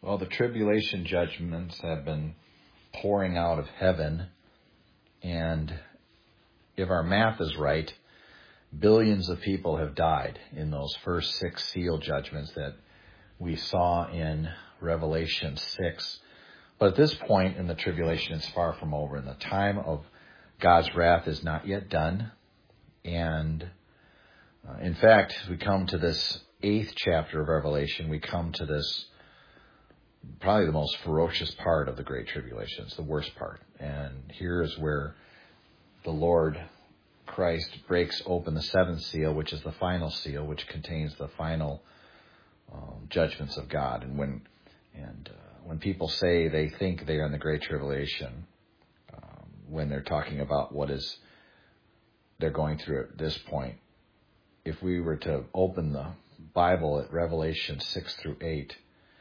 Well, the tribulation judgments have been pouring out of heaven, and if our math is right, billions of people have died in those first 6 seal judgments that we saw in Revelation 6. But at this point in the tribulation, it's far from over, and the time of God's wrath is not yet done. And in fact, we come to this 8th chapter of Revelation. We come to this probably the most ferocious part of the Great Tribulation. It's the worst part. And here is where the Lord Christ breaks open the 7th seal, which is the final seal, which contains the final judgments of God. And when people say they think they are in the Great Tribulation, when they're talking about what is they're going through at this point, if we were to open the Bible at Revelation 6 through 8,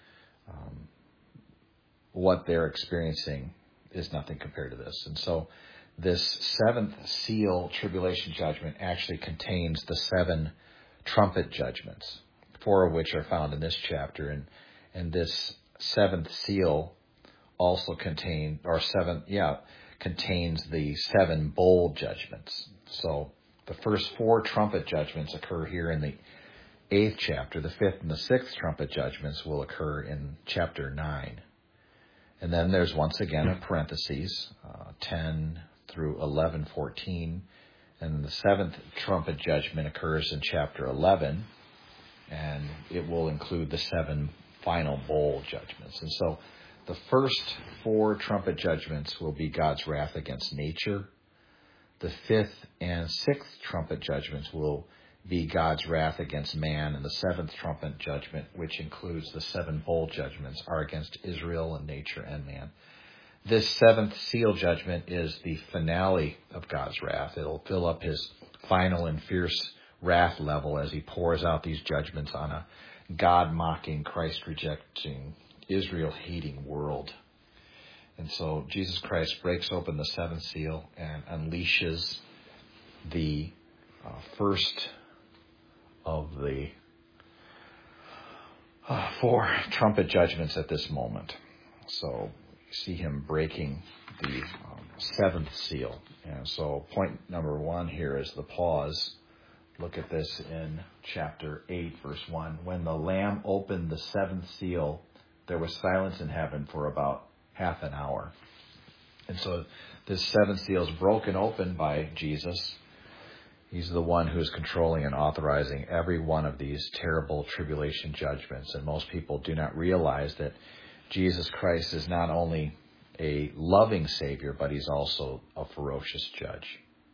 what they're experiencing is nothing compared to this. And so this 7th seal tribulation judgment actually contains the 7 trumpet judgments, 4 of which are found in this chapter. And this 7th seal also contains the 7 bowl judgments. So the first 4 trumpet judgments occur here in the 8th chapter. The 5th and the 6th trumpet judgments will occur in chapter 9. And then there's once again a parentheses, 10 through 11:14. And the 7th trumpet judgment occurs in chapter 11, and it will include the 7 final bowl judgments. And so the first 4 trumpet judgments will be God's wrath against nature. The 5th and 6th trumpet judgments will be God's wrath against man, and the 7th trumpet judgment, which includes the 7 bowl judgments, are against Israel and nature and man. This 7th seal judgment is the finale of God's wrath. It'll fill up his final and fierce wrath level as he pours out these judgments on a God-mocking, Christ-rejecting, Israel-hating world. And so Jesus Christ breaks open the 7th seal and unleashes the first of the 4 trumpet judgments at this moment. So you see him breaking the 7th seal. And so point number 1 here is the pause. Look at this in chapter 8, verse 1. When the Lamb opened the 7th seal, there was silence in heaven for about half an hour. And so this 7th seal is broken open by Jesus. He's the one who is controlling and authorizing every one of these terrible tribulation judgments. And most people do not realize that Jesus Christ is not only a loving Savior, but he's also a ferocious judge.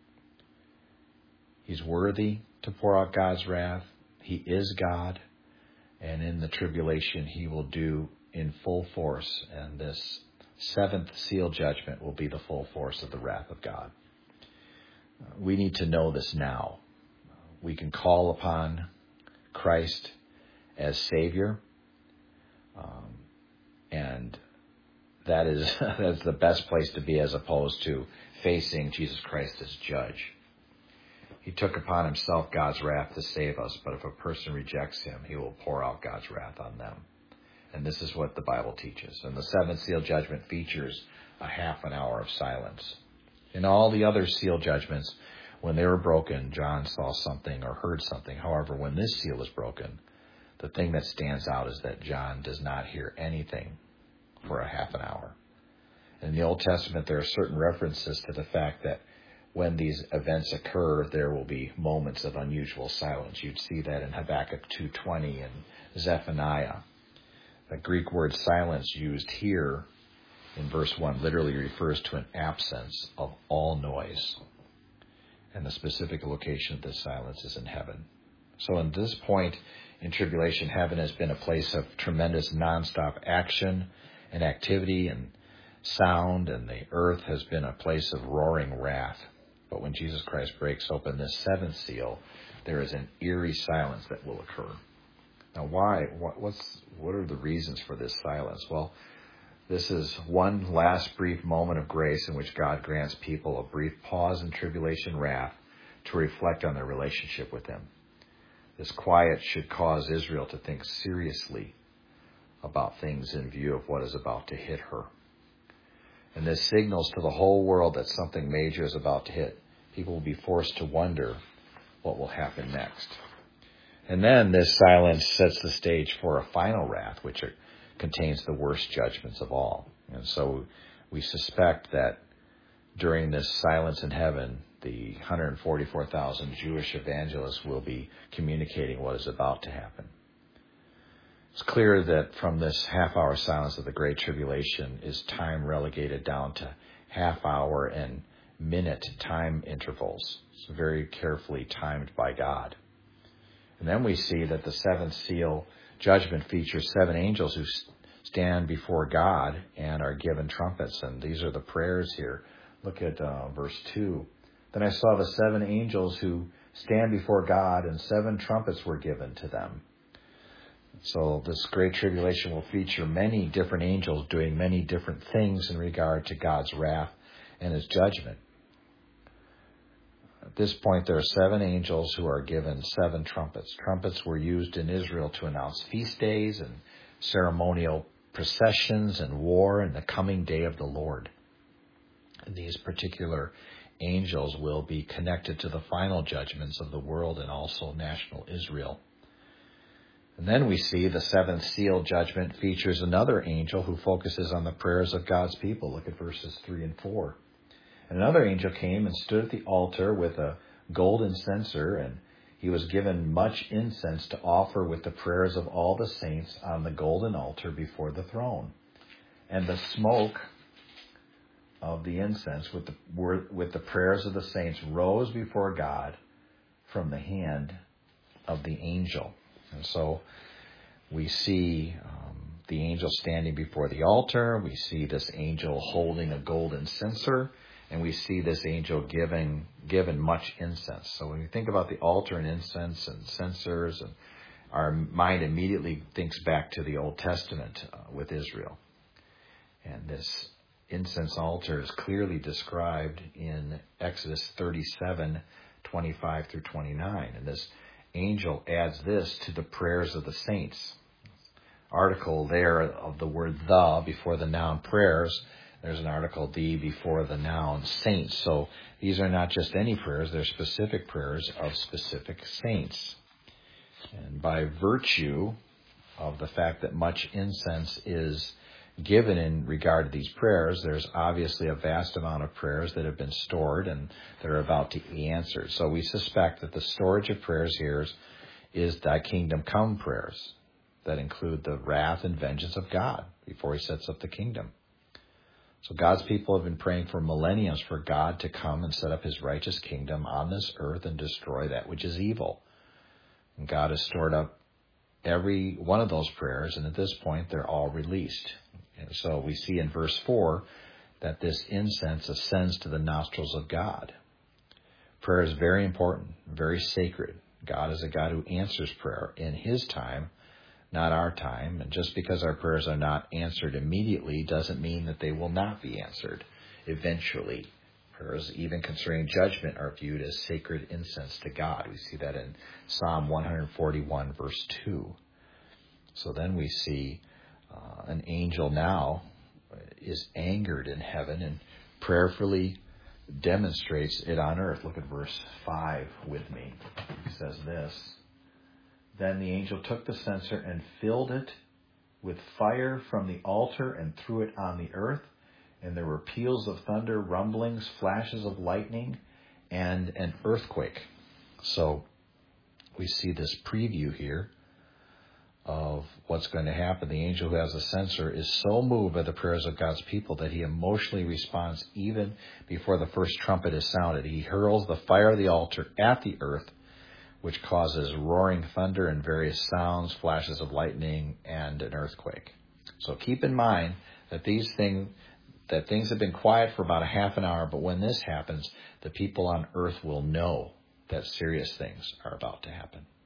He's worthy to pour out God's wrath. He is God. And in the tribulation, he will do in full force. And this 7th seal judgment will be the full force of the wrath of God. We need to know this now. We can call upon Christ as Savior, and that's the best place to be, as opposed to facing Jesus Christ as Judge. He took upon himself God's wrath to save us, but if a person rejects him, he will pour out God's wrath on them. And this is what the Bible teaches. And the 7th seal judgment features a half an hour of silence. In all the other seal judgments, when they were broken, John saw something or heard something. However, when this seal is broken, the thing that stands out is that John does not hear anything for a half an hour. In the Old Testament, there are certain references to the fact that when these events occur, there will be moments of unusual silence. You'd see that in Habakkuk 2:20 and Zephaniah. The Greek word silence used here in verse 1 literally refers to an absence of all noise. And the specific location of this silence is in heaven. So in this point in tribulation, heaven has been a place of tremendous nonstop action and activity and sound, and the earth has been a place of roaring wrath. But when Jesus Christ breaks open this 7th seal, there is an eerie silence that will occur. Now, why? What are the reasons for this silence? Well, this is one last brief moment of grace in which God grants people a brief pause in tribulation wrath to reflect on their relationship with him. This quiet should cause Israel to think seriously about things in view of what is about to hit her. And this signals to the whole world that something major is about to hit. People will be forced to wonder what will happen next. And then this silence sets the stage for a final wrath, which contains the worst judgments of all. And so we suspect that during this silence in heaven, the 144,000 Jewish evangelists will be communicating what is about to happen. It's clear that from this half-hour silence of the Great Tribulation is time relegated down to half-hour and minute time intervals. It's very carefully timed by God. And then we see that the seventh seal judgment features 7 angels who stand before God and are given trumpets. And these are the prayers here. Look at verse 2. Then I saw the 7 angels who stand before God, and 7 trumpets were given to them. So this Great Tribulation will feature many different angels doing many different things in regard to God's wrath and his judgment. At this point, there are 7 angels who are given 7 trumpets. Trumpets were used in Israel to announce feast days and ceremonial processions and war and the coming day of the Lord. And these particular angels will be connected to the final judgments of the world and also national Israel. And then we see the 7th seal judgment features another angel who focuses on the prayers of God's people. Look at verses 3 and 4. And another angel came and stood at the altar with a golden censer, and he was given much incense to offer with the prayers of all the saints on the golden altar before the throne. And the smoke of the incense with the prayers of the saints rose before God from the hand of the angel. And so we see the angel standing before the altar. We see this angel holding a golden censer. And we see this angel given much incense. So when we think about the altar and incense and censers, and our mind immediately thinks back to the Old Testament with Israel. And this incense altar is clearly described in Exodus 37:25 through 29. And this angel adds this to the prayers of the saints. Article there of the word the before the noun prayers. There's an article the before the noun saints. So these are not just any prayers, they're specific prayers of specific saints. And by virtue of the fact that much incense is given in regard to these prayers, there's obviously a vast amount of prayers that have been stored and that are about to be answered. So we suspect that the storage of prayers here is thy kingdom come prayers that include the wrath and vengeance of God before he sets up the kingdom. So God's people have been praying for millenniums for God to come and set up his righteous kingdom on this earth and destroy that which is evil. And God has stored up every one of those prayers, and at this point they're all released. And so we see in verse 4 that this incense ascends to the nostrils of God. Prayer is very important, very sacred. God is a God who answers prayer in his time, not our time. And just because our prayers are not answered immediately doesn't mean that they will not be answered eventually. Prayers, even concerning judgment, are viewed as sacred incense to God. We see that in Psalm 141, verse 2. So then we see an angel now is angered in heaven and prayerfully demonstrates it on earth. Look at verse 5 with me. He says this. Then the angel took the censer and filled it with fire from the altar and threw it on the earth. And there were peals of thunder, rumblings, flashes of lightning, and an earthquake. So we see this preview here of what's going to happen. The angel who has the censer is so moved by the prayers of God's people that he emotionally responds even before the first trumpet is sounded. He hurls the fire of the altar at the earth, which causes roaring thunder and various sounds, flashes of lightning, and an earthquake. So keep in mind that things have been quiet for about a half an hour, but when this happens, the people on earth will know that serious things are about to happen.